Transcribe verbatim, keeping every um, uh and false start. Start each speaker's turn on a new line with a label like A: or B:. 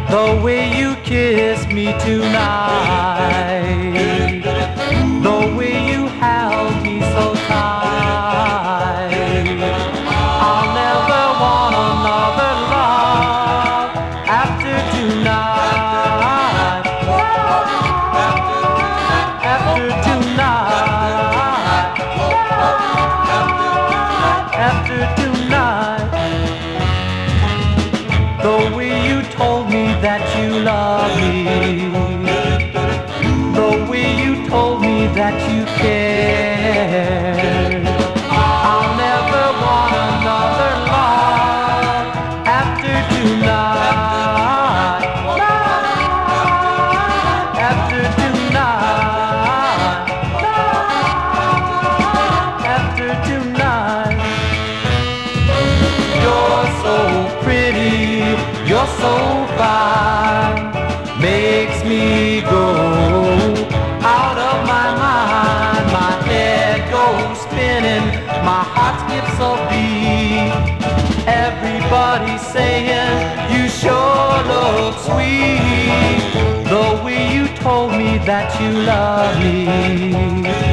A: the way you kiss me tonight, the way you held me so tight. I'll never want another love after tonight, after tonight, after tonight. The way you told me that you love me, the way you told me that you care. I'll never want another love after tonight, after tonight, after tonight. You're so pretty, you're so fine, makes me go out of my mind. My head goes spinning, my heart skips a beat. Everybody's saying you sure look sweet, the way you told me that you love me.